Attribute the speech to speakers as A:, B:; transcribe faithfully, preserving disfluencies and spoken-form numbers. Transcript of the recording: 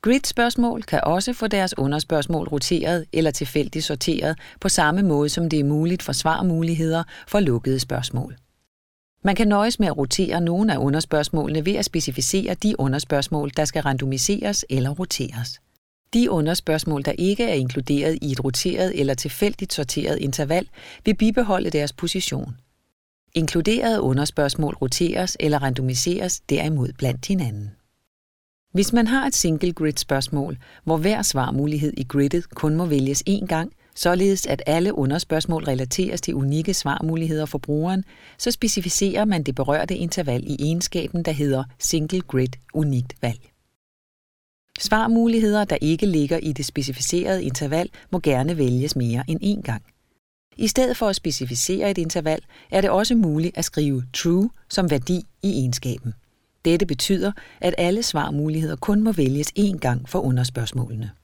A: Grid-spørgsmål kan også få deres underspørgsmål roteret eller tilfældigt sorteret på samme måde, som det er muligt for svarmuligheder for lukkede spørgsmål. Man kan nøjes med at rotere nogle af underspørgsmålene ved at specificere de underspørgsmål, der skal randomiseres eller roteres. De underspørgsmål, der ikke er inkluderet i et roteret eller tilfældigt sorteret interval, vil bibeholde deres position. Inkluderede underspørgsmål roteres eller randomiseres derimod blandt hinanden. Hvis man har et single grid spørgsmål, hvor hver svarmulighed i gridet kun må vælges én gang, således at alle underspørgsmål relateres til unikke svarmuligheder for brugeren, så specificerer man det berørte interval i egenskaben, der hedder single grid unikt valg. Svarmuligheder, der ikke ligger i det specificerede interval, må gerne vælges mere end én gang. I stedet for at specificere et interval, er det også muligt at skrive true som værdi i egenskaben. Dette betyder, at alle svarmuligheder kun må vælges én gang for underspørgsmålene.